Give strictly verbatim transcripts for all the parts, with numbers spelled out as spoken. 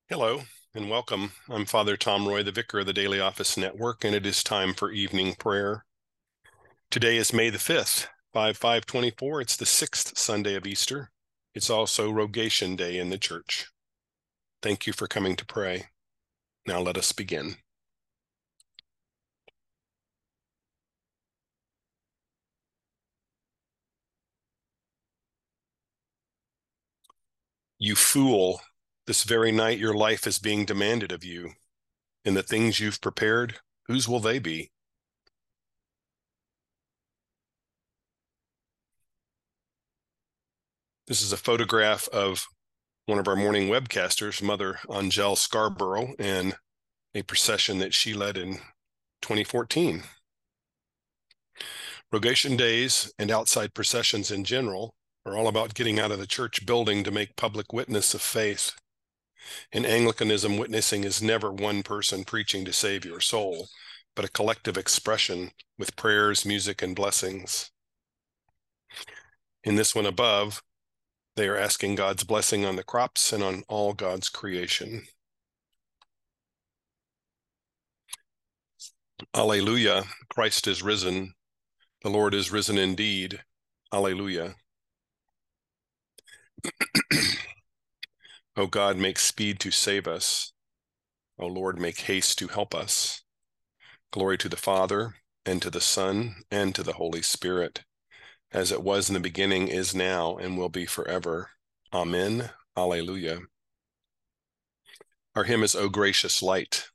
Hello and welcome. I'm Father Tom Roy, the Vicar of the Daily Office Network, and it is time for evening prayer. Today is May the fifth, five five twenty-four. It's the sixth Sunday of Easter. It's also Rogation Day in the Church. Thank you for coming to pray. Now let us begin. You fool, this very night your life is being demanded of you. And the things you've prepared, whose will they be? This is a photograph of one of our morning webcasters, Mother Angelle Scarborough, and a procession that she led in twenty fourteen. Rogation days and outside processions in general are all about getting out of the church building to make public witness of faith. In Anglicanism, witnessing is never one person preaching to save your soul, but a collective expression with prayers, music, and blessings. In this one above, they are asking God's blessing on the crops and on all God's creation. Alleluia, Christ is risen. The Lord is risen indeed. Alleluia. O God, make speed to save us. O Lord, make haste to help us. Glory to the Father, and to the Son, and to the Holy Spirit, as it was in the beginning, is now, and will be forever. Amen. Alleluia. Our hymn is O Gracious Light.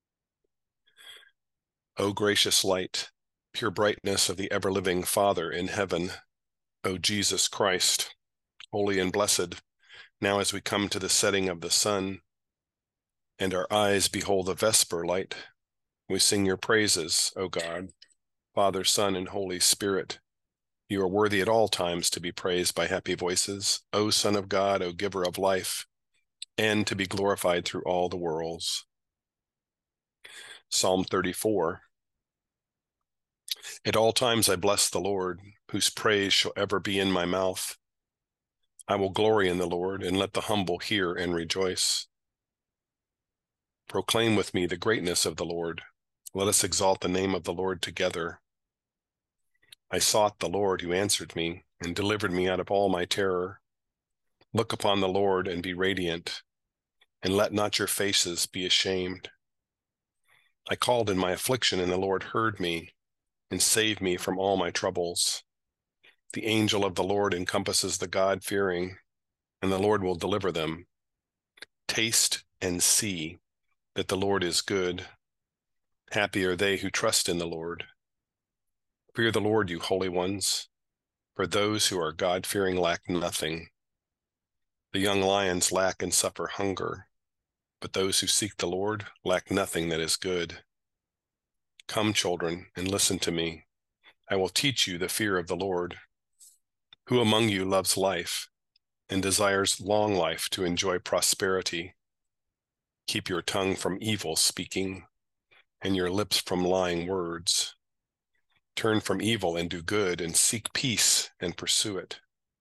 O gracious light, pure brightness of the ever-living Father in heaven, O Jesus Christ, holy and blessed, now as we come to the setting of the sun, and our eyes behold the vesper light, we sing your praises, O God, Father, Son, and Holy Spirit. You are worthy at all times to be praised by happy voices, O Son of God, O Giver of life, and to be glorified through all the worlds. Psalm thirty-four. At all times I bless the Lord, whose praise shall ever be in my mouth. I will glory in the Lord, and let the humble hear and rejoice. Proclaim with me the greatness of the Lord. Let us exalt the name of the Lord together. I sought the Lord, who answered me, and delivered me out of all my terror. Look upon the Lord and be radiant, and let not your faces be ashamed. I called in my affliction, and the Lord heard me, and saved me from all my troubles. The angel of the Lord encompasses the God-fearing, and the Lord will deliver them. Taste and see that the Lord is good. Happy are they who trust in the Lord. Fear the Lord, you holy ones, for those who are God-fearing lack nothing. The young lions lack and suffer hunger, but those who seek the Lord lack nothing that is good. Come, children, and listen to me. I will teach you the fear of the Lord. Who among you loves life and desires long life to enjoy prosperity? Keep your tongue from evil speaking and your lips from lying words. Turn from evil and do good, and seek peace and pursue it.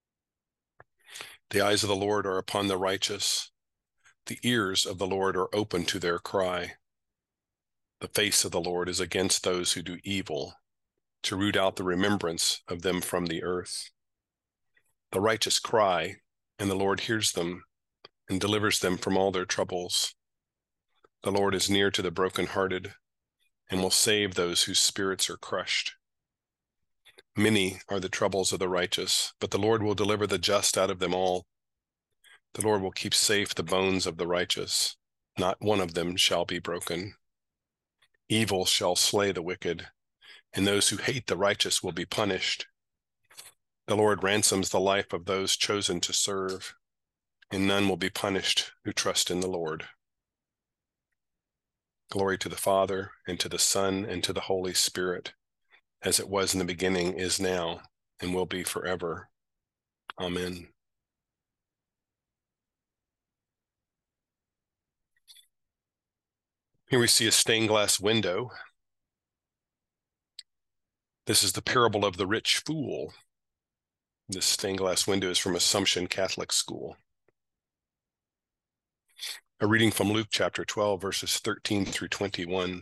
The eyes of the Lord are upon the righteous. The ears of the Lord are open to their cry. The face of the Lord is against those who do evil, to root out the remembrance of them from the earth. The righteous cry, and the Lord hears them, and delivers them from all their troubles. The Lord is near to the brokenhearted, and will save those whose spirits are crushed. Many are the troubles of the righteous, but the Lord will deliver the just out of them all. The Lord will keep safe the bones of the righteous. Not one of them shall be broken. Evil shall slay the wicked, and those who hate the righteous will be punished. The Lord ransoms the life of those chosen to serve, and none will be punished who trust in the Lord. Glory to the Father, and to the Son, and to the Holy Spirit, as it was in the beginning, is now, and will be forever. Amen. Here we see a stained glass window. This is the parable of the rich fool. This stained glass window is from Assumption Catholic School. A reading from Luke chapter twelve, verses thirteen through twenty-one.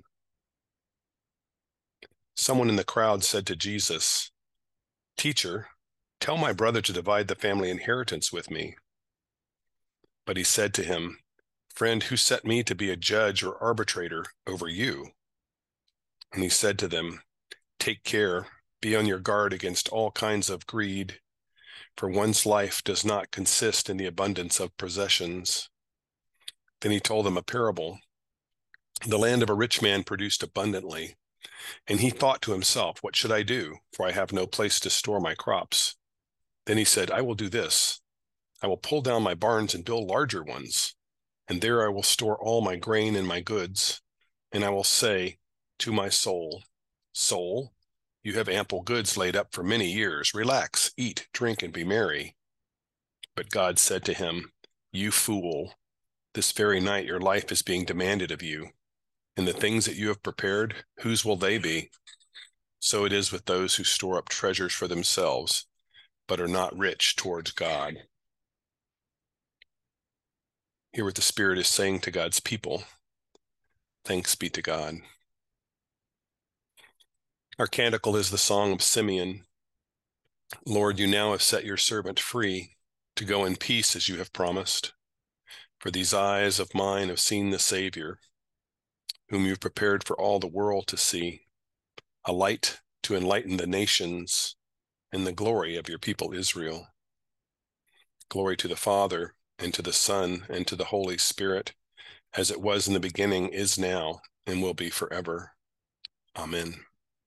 Someone in the crowd said to Jesus, "Teacher, tell my brother to divide the family inheritance with me." But he said to him, "Friend, who set me to be a judge or arbitrator over you?" And he said to them, "Take care, be on your guard against all kinds of greed, for one's life does not consist in the abundance of possessions." Then he told them a parable. The land of a rich man produced abundantly, and he thought to himself, "What should I do? For I have no place to store my crops." Then he said, "I will do this. I will pull down my barns and build larger ones, and there I will store all my grain and my goods. And I will say to my soul, 'Soul, you have ample goods laid up for many years. Relax, eat, drink, and be merry.' But God said to him, 'You fool, this very night your life is being demanded of you. And the things that you have prepared, whose will they be? So it is with those who store up treasures for themselves, but are not rich towards God." Hear what the Spirit is saying to God's people. Thanks be to God. Our canticle is the Song of Simeon. Lord, you now have set your servant free to go in peace as you have promised. For these eyes of mine have seen the Savior, whom you've prepared for all the world to see, a light to enlighten the nations and the glory of your people Israel. Glory to the Father, and to the Son, and to the Holy Spirit, as it was in the beginning, is now, and will be forever. Amen.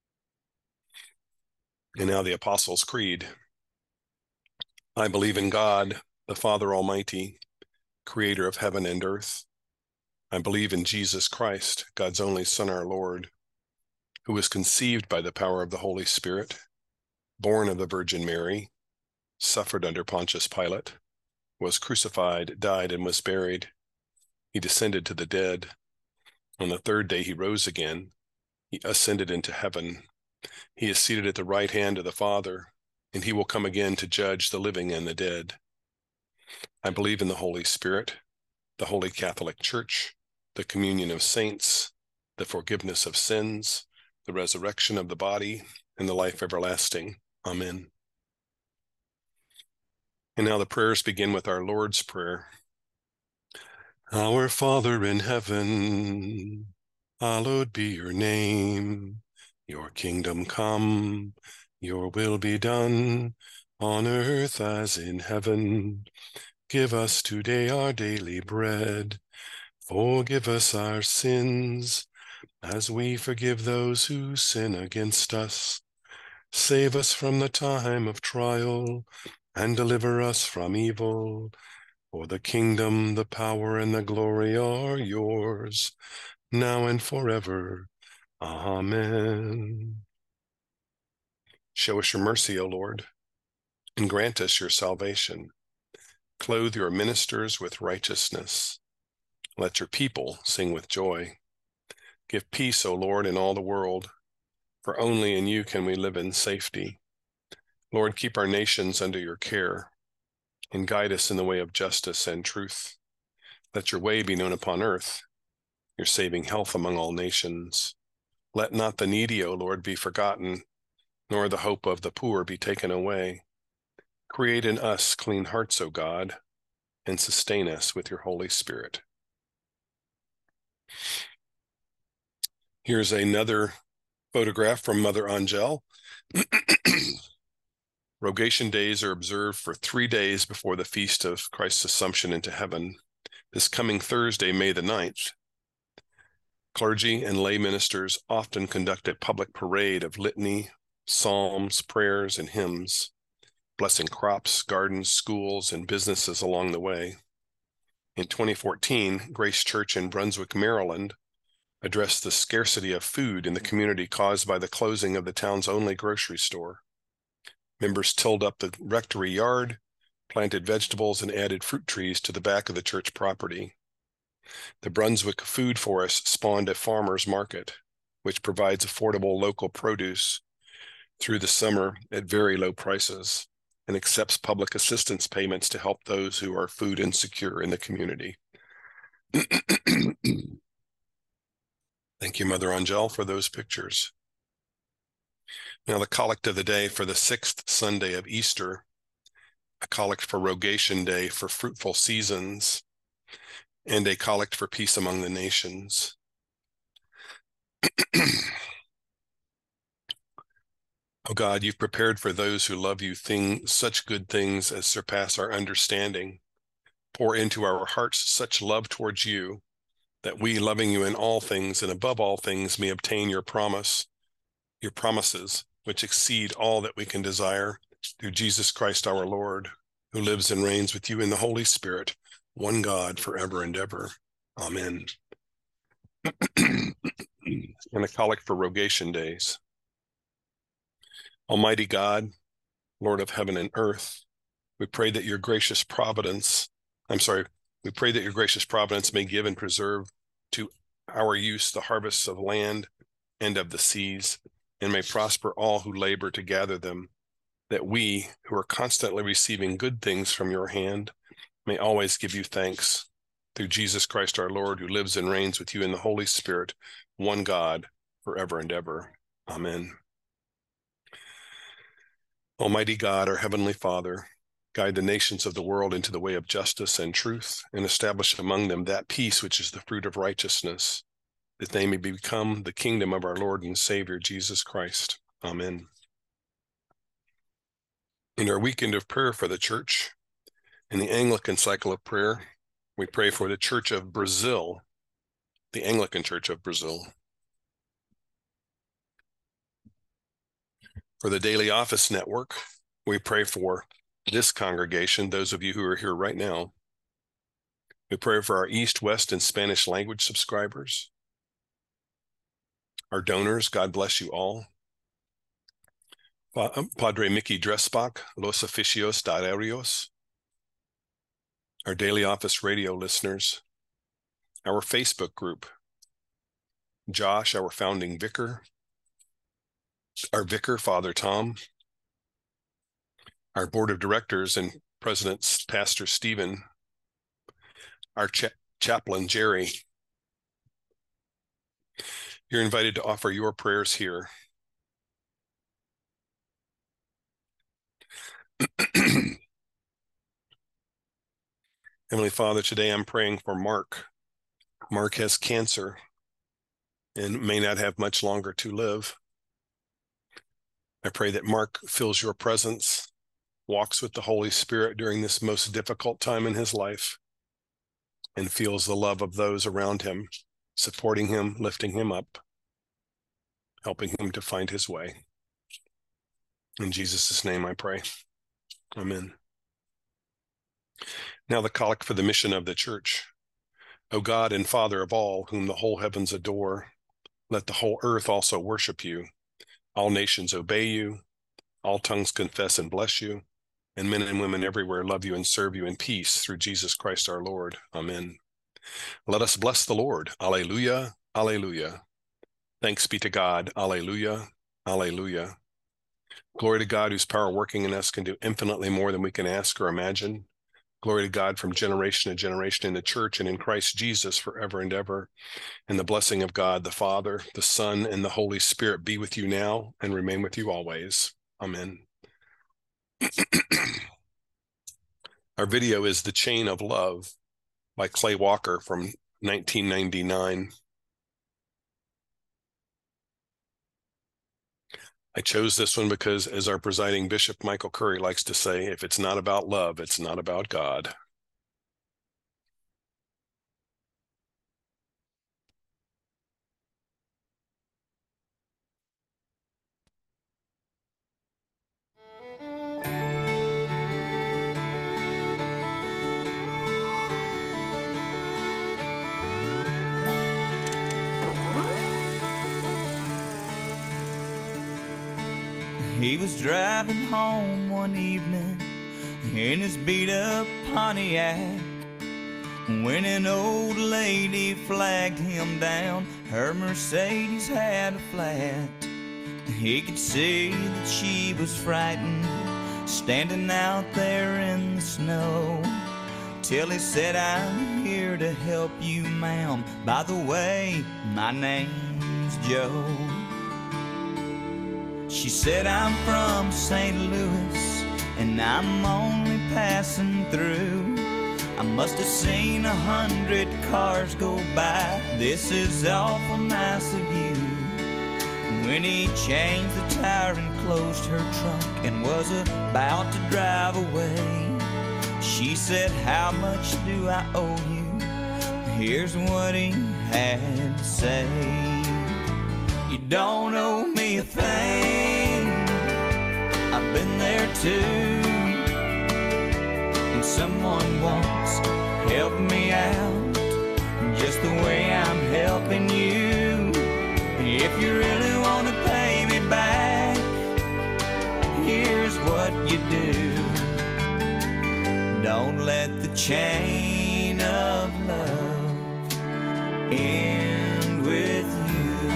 And now the Apostles' Creed. I believe in God, the Father Almighty, creator of heaven and earth. I believe in Jesus Christ, God's only Son, our Lord, who was conceived by the power of the Holy Spirit, born of the Virgin Mary, suffered under Pontius Pilate, was crucified, died, and was buried. He descended to the dead. On the third day he rose again. He ascended into heaven. He is seated at the right hand of the Father, and he will come again to judge the living and the dead. I believe in the Holy Spirit, the Holy Catholic Church, the communion of saints, the forgiveness of sins, the resurrection of the body, and the life everlasting. Amen. And now the prayers begin with our Lord's Prayer. Our Father in heaven, hallowed be your name. Your kingdom come, your will be done, on earth as in heaven. Give us today our daily bread. Forgive us our sins, as we forgive those who sin against us. Save us from the time of trial, and deliver us from evil. For the kingdom, the power, and the glory are yours, now and forever. Amen. Show us your mercy, O Lord, and grant us your salvation. Clothe your ministers with righteousness. Let your people sing with joy. Give peace, O Lord, in all the world, for only in you can we live in safety. Lord, keep our nations under your care, and guide us in the way of justice and truth. Let your way be known upon earth, your saving health among all nations. Let not the needy, O Lord, be forgotten, nor the hope of the poor be taken away. Create in us clean hearts, O God, and sustain us with your Holy Spirit. Here's another photograph from Mother Angel. Rogation days are observed for three days before the feast of Christ's Assumption into heaven. This coming Thursday, May the ninth, clergy and lay ministers often conduct a public parade of litany, psalms, prayers, and hymns, blessing crops, gardens, schools, and businesses along the way. In twenty fourteen, Grace Church in Brunswick, Maryland, addressed the scarcity of food in the community caused by the closing of the town's only grocery store. Members tilled up the rectory yard, planted vegetables, and added fruit trees to the back of the church property. The Brunswick Food Forest spawned a farmer's market, which provides affordable local produce through the summer at very low prices and accepts public assistance payments to help those who are food insecure in the community. Thank you, Mother Angel, for those pictures. Now the collect of the day for the sixth Sunday of Easter, a collect for Rogation Day for fruitful seasons, and a collect for peace among the nations. O God, you've prepared for those who love you thing, such good things as surpass our understanding. Pour into our hearts such love towards you, that we, loving you in all things and above all things, may obtain your promise, your promises, which exceed all that we can desire, through Jesus Christ our Lord, who lives and reigns with you in the Holy Spirit, one God, forever and ever. Amen. And a collect for Rogation Days. Almighty God, Lord of heaven and earth, we pray that your gracious providence, I'm sorry, we pray that your gracious providence may give and preserve to our use the harvests of land and of the seas, and may prosper all who labor to gather them, that we, who are constantly receiving good things from your hand, may always give you thanks. Through Jesus Christ our Lord, who lives and reigns with you in the Holy Spirit, one God, forever and ever. Amen. Almighty God, our Heavenly Father, guide the nations of the world into the way of justice and truth, and establish among them that peace which is the fruit of righteousness, that they may become the kingdom of our Lord and Savior, Jesus Christ. Amen. In our weekend of prayer for the Church, in the Anglican cycle of prayer, we pray for the Church of Brazil, the Anglican Church of Brazil. For the Daily Office Network, we pray for this congregation, those of you who are here right now. We pray for our East, West, and Spanish language subscribers. Our donors, God bless you all. Padre Mickey Dressbach, Los Oficios Diarios. Our Daily Office radio listeners. Our Facebook group. Josh, our founding vicar. Our vicar, Father Tom. Our board of directors and president, Pastor Stephen. Our cha chaplain, Jerry. You're invited to offer your prayers here. Heavenly Father, today I'm praying for Mark. Mark has cancer and may not have much longer to live. I pray that Mark feels your presence, walks with the Holy Spirit during this most difficult time in his life, and feels the love of those around him, supporting him, lifting him up, helping him to find his way. In Jesus' name I pray. Amen. Now the collect for the mission of the Church. O God and Father of all, whom the whole heavens adore, let the whole earth also worship you. All nations obey you, all tongues confess and bless you, and men and women everywhere love you and serve you in peace through Jesus Christ our Lord. Amen. Let us bless the Lord. Alleluia, alleluia. Thanks be to God. Alleluia, alleluia. Glory to God, whose power working in us can do infinitely more than we can ask or imagine. Glory to God from generation to generation in the Church and in Christ Jesus forever and ever. And the blessing of God, the Father, the Son, and the Holy Spirit be with you now and remain with you always. Amen. Our video is The Chain of Love by Clay Walker from nineteen ninety-nine. I chose this one because, as our presiding bishop, Michael Curry, likes to say, if it's not about love, it's not about God. He was driving home one evening in his beat-up Pontiac when an old lady flagged him down. Her Mercedes had a flat. He could see that she was frightened, standing out there in the snow, until he said, I'm here to help you, ma'am. By the way, my name's Joe. She said, I'm from Saint Louis, and I'm only passing through. I must have seen a hundred cars go by. This is awful nice of you. When he changed the tire and closed her trunk and was about to drive away, she said, how much do I owe you? Here's what he had to say. You don't owe me a thing, I've been there too. And someone once helped me out just the way I'm helping you. If you really want to pay me back, here's what you do. Don't let the chain of love end with you.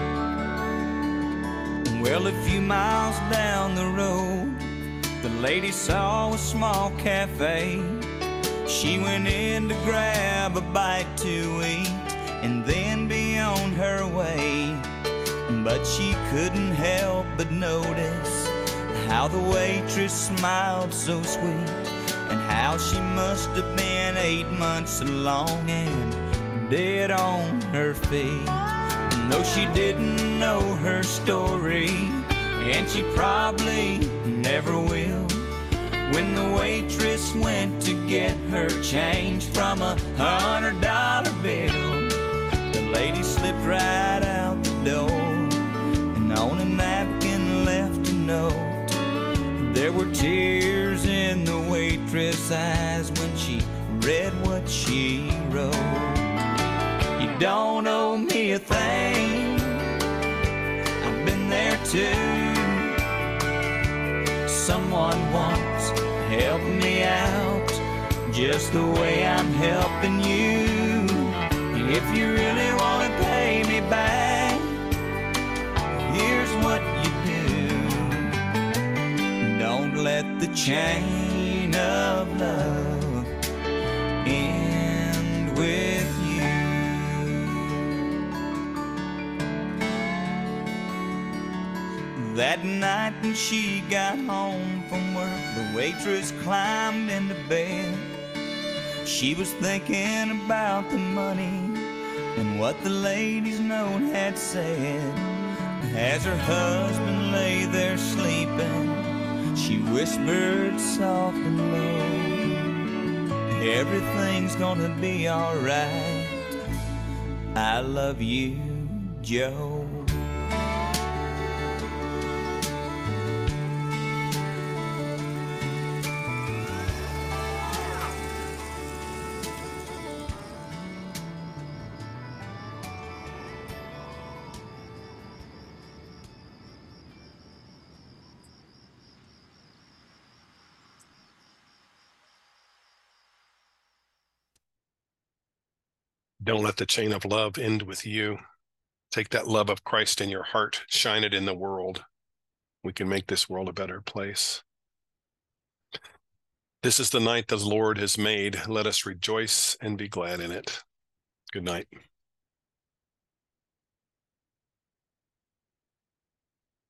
Well, a few miles down the road, the lady saw a small cafe. She went in to grab a bite to eat and then be on her way. But she couldn't help but notice how the waitress smiled so sweet, and how she must have been eight months along and dead on her feet. And though she didn't know her story, and she probably never will, when the waitress went to get her change from a hundred dollar bill, the lady slipped right out the door and on a napkin left a note. There were tears in the waitress' eyes when she read what she wrote. You don't owe me a thing, I've been there too. Someone once helped me out just the way I'm helping you. If you really want to pay me back, here's what you do. Don't let the chain of love end with you. That night when she got home from work, the waitress climbed into bed. She was thinking about the money and what the lady's note had said. As her husband lay there sleeping, she whispered soft and low, everything's gonna be alright, I love you, Joe. Don't let the chain of love end with you. Take that love of Christ in your heart, shine it in the world. We can make this world a better place. This is the night the Lord has made. Let us rejoice and be glad in it. Good night.